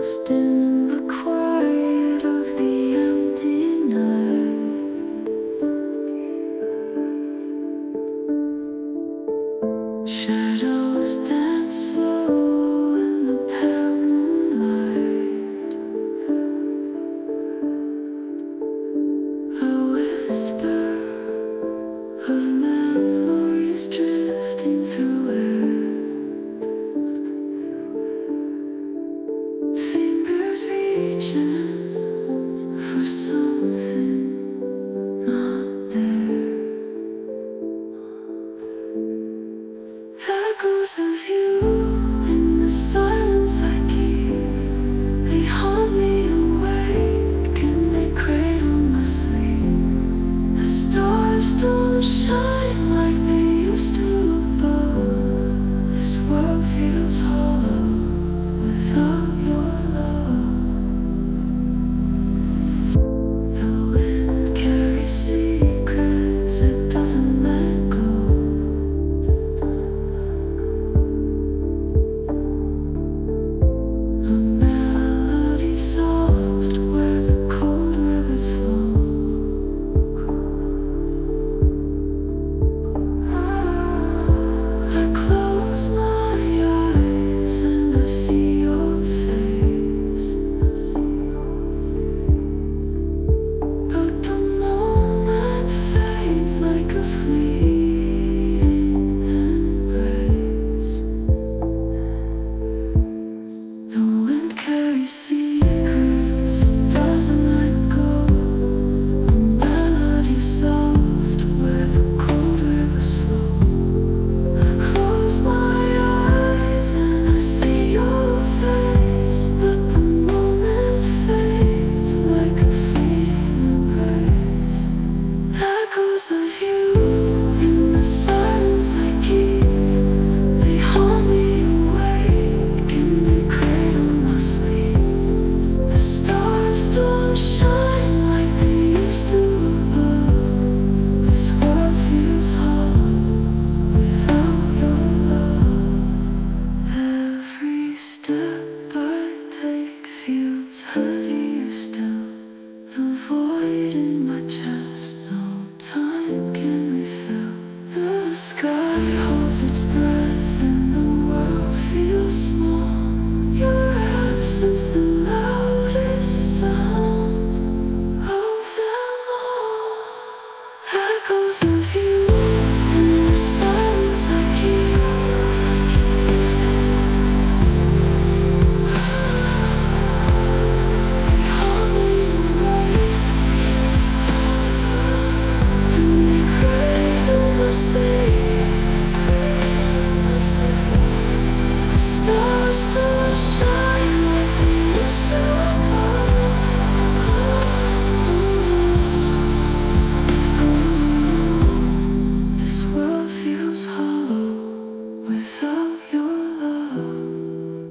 lost in the quiet of the empty night. Shadows dance slow in the pale moonlight. A whisper of memories drifting through air. Fingers reaching for something not there. Echoes of you in the silence I keep. They haunt me awake and they cradle my sleep. The stars don't shine like they used to above. This world feels hollow without your love. The wind carries secrets it doesn't let go. A melody soft where the cold rivers flow. I close my eyes and I see your face, but the moment fades like a fleeting embrace. The wind carries secrets it doesn't let go. A melody soft where the cold rivers flow. I close my eyes and I see your face, but the moment fades like a fleeting embrace. Echoes of you in the silence I keep. They haunt me awake and they cradle my sleep. The stars don't shine like they used to above. This world feels hollow without your love. Every step I take feels heavier still. The void in my chest, no time can refill. The sky holds its breath and the world feels small. Your absence, the